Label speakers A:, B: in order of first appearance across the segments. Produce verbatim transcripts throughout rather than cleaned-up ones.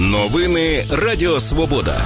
A: Новини Радіо Свобода.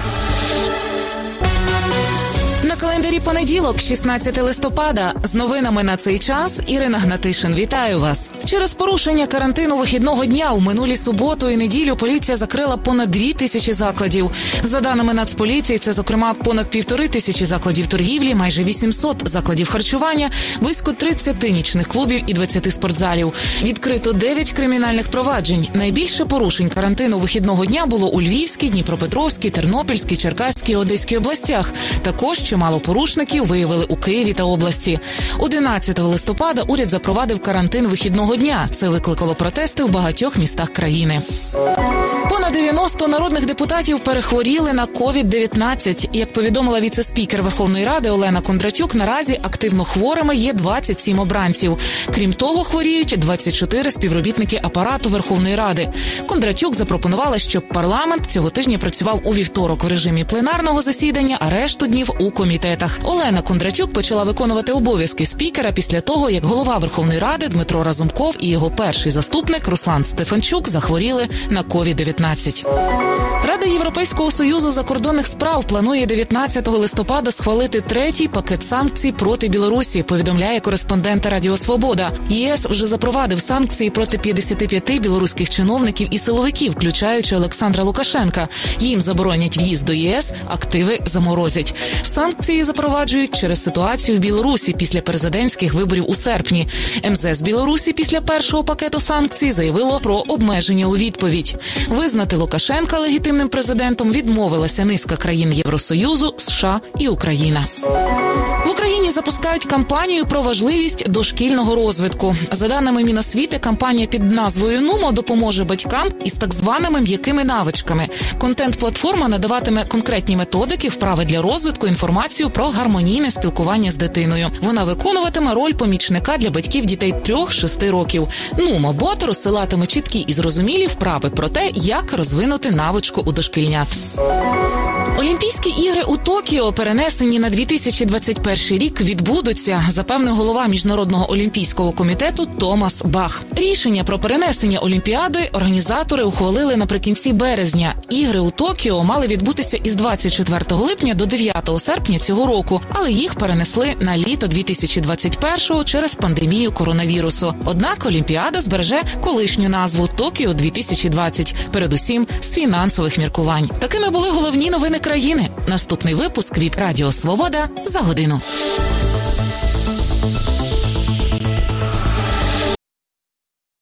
B: На календарі понеділок, шістнадцятого листопада. З новинами на цей час Ірина Гнатишин. Вітаю вас. Через порушення карантину вихідного дня у минулі суботу і неділю поліція закрила понад дві тисячі закладів. За даними Нацполіції, це, зокрема, понад півтори тисячі закладів торгівлі, майже вісімсот закладів харчування, близько тридцяти нічних клубів і двадцяти спортзалів. Відкрито дев'ять кримінальних проваджень. Найбільше порушень карантину вихідного дня було у Львівській, Дніпропетровській, Тернопільській, Черкаській і Одеській областях. Також чимало порушників виявили у Києві та області. одинадцятого листопада уряд запровадив карантин вихідного дня. Це викликало протести в багатьох містах країни. Понад дев'яносто народних депутатів перехворіли на ковід дев'ятнадцять. Як повідомила віце-спікер Верховної Ради Олена Кондратюк, наразі активно хворими є двадцять сім обранців. Крім того, хворіють двадцять чотири співробітники апарату Верховної Ради. Кондратюк запропонувала, щоб парламент цього тижня працював у вівторок в режимі пленарного засідання, а решту днів у комітетах. Олена Кондратюк почала виконувати обов'язки спікера після того, як голова Верховної Ради Дмитро Разумков і його перший заступник Руслан Стефанчук захворіли на ковід дев'ятнадцять. Рада Європейського Союзу закордонних справ планує дев'ятнадцятого листопада схвалити третій пакет санкцій проти Білорусі, повідомляє кореспондент Радіо Свобода. ЄС вже запровадив санкції проти п'ятдесяти п'яти білоруських чиновників і силовиків, включаючи Олександра Лукашенка. Їм заборонять в'їзд до ЄС, активи заморозять. Санкції запроваджують через ситуацію в Білорусі після президентських виборів у серпні. МЗС Білорусі після першого пакету санкцій заявило про обмеження у відповідь. Визнати Лукашенка легітимним президентом відмовилася низка країн Євросоюзу, США і Україна. В Україні запускають кампанію про важливість дошкільного розвитку. За даними Міносвіти, кампанія під назвою «Нумо» допоможе батькам із так званими м'якими навичками. Контент-платформа надаватиме конкретні методики, вправи для розвитку, інформацію про гармонійне спілкування з дитиною. Вона виконуватиме роль помічника для батьків дітей трьох-шести років. «Нумо-бот» розсилатиме чіткі і зрозумілі вправи про те, як розвинути навичку у дошкільнят. Олімпійські ігри у Токіо, перенесені на дві тисячі двадцять перший рік, відбудуться, запевнив голова Міжнародного олімпійського комітету Томас Бах. Рішення про перенесення Олімпіади організатори ухвалили наприкінці березня. Ігри у Токіо мали відбутися із двадцять четвертого липня до дев'ятого серпня цього року, але їх перенесли на літо дві тисячі двадцять першого через пандемію коронавірусу. Однак Олімпіада збереже колишню назву Токіо дві тисячі двадцять, передусім з фінансових міркувань. Такими були головні новини країни. Наступний випуск від Радіо Свобода за годину.